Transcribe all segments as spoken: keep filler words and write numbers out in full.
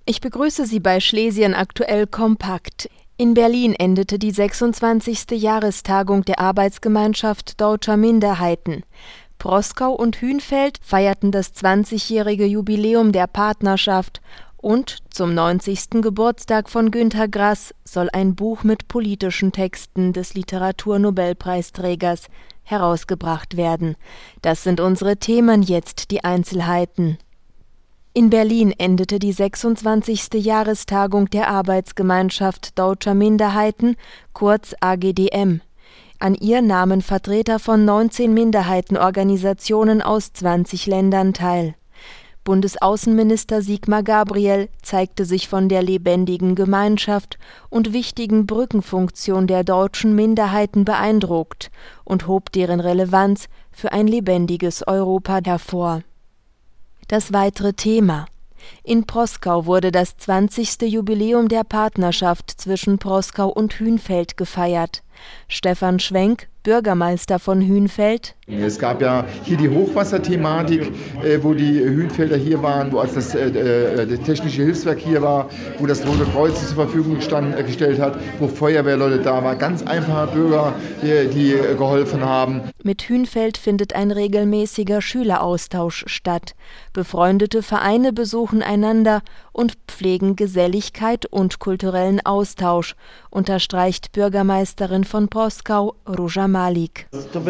Ich begrüße Sie bei Schlesien aktuell kompakt. In Berlin endete die sechsundzwanzigste Jahrestagung der Arbeitsgemeinschaft Deutscher Minderheiten. Proskau und Hünfeld feierten das zwanzigjährige Jubiläum der Partnerschaft und zum neunzigsten Geburtstag von Günter Grass soll ein Buch mit politischen Texten des Literaturnobelpreisträgers herausgebracht werden. Das sind unsere Themen, jetzt die Einzelheiten. In Berlin endete die sechsundzwanzigste Jahrestagung der Arbeitsgemeinschaft Deutscher Minderheiten, kurz A G D M. An ihr nahmen Vertreter von neunzehn Minderheitenorganisationen aus zwanzig Ländern teil. Bundesaußenminister Sigmar Gabriel zeigte sich von der lebendigen Gemeinschaft und wichtigen Brückenfunktion der deutschen Minderheiten beeindruckt und hob deren Relevanz für ein lebendiges Europa hervor. Das weitere Thema: In Proskau wurde das zwanzigste Jubiläum der Partnerschaft zwischen Proskau und Hünfeld gefeiert. Stefan Schwenk, Bürgermeister von Hünfeld: Es gab ja hier die Hochwasserthematik, äh, wo die Hünfelder hier waren, wo als das, äh, das technische Hilfswerk hier war, wo das Rote Kreuz zur Verfügung stand, äh, gestellt hat, wo Feuerwehrleute da waren, ganz einfache Bürger, die, die äh, geholfen haben. Mit Hünfeld findet ein regelmäßiger Schüleraustausch statt. Befreundete Vereine besuchen einander und pflegen Geselligkeit und kulturellen Austausch, unterstreicht Bürgermeisterin von Proskau, Róża Malik.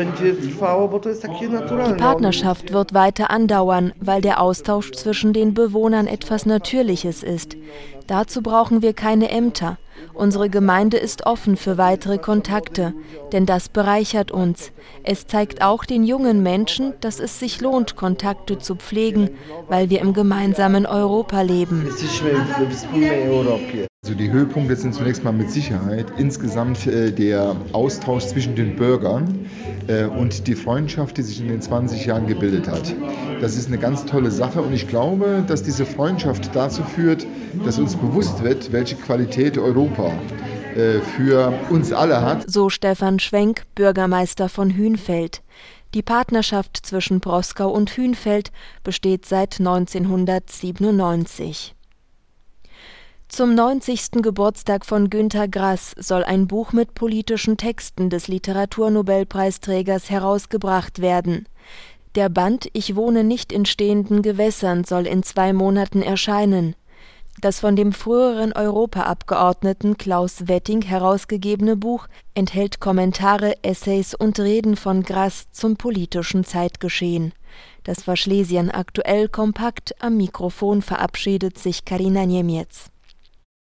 Die Partnerschaft wird weiter andauern, weil der Austausch zwischen den Bewohnern etwas Natürliches ist. Dazu brauchen wir keine Ämter. Unsere Gemeinde ist offen für weitere Kontakte, denn das bereichert uns. Es zeigt auch den jungen Menschen, dass es sich lohnt, Kontakte zu pflegen, weil wir im gemeinsamen Europa leben. Also die Höhepunkte sind zunächst mal mit Sicherheit insgesamt äh, der Austausch zwischen den Bürgern äh, und die Freundschaft, die sich in den zwanzig Jahren gebildet hat. Das ist eine ganz tolle Sache und ich glaube, dass diese Freundschaft dazu führt, dass uns bewusst wird, welche Qualität Europa äh, für uns alle hat. So Stefan Schwenk, Bürgermeister von Hünfeld. Die Partnerschaft zwischen Proskau und Hünfeld besteht seit neunzehnhundertsiebenundneunzig. Zum neunzigsten Geburtstag von Günter Grass soll ein Buch mit politischen Texten des Literaturnobelpreisträgers herausgebracht werden. Der Band »Ich wohne nicht in stehenden Gewässern« soll in zwei Monaten erscheinen. Das von dem früheren Europaabgeordneten Klaus Wetting herausgegebene Buch enthält Kommentare, Essays und Reden von Grass zum politischen Zeitgeschehen. Das war Schlesien aktuell kompakt. Am Mikrofon verabschiedet sich Karina Niemiec.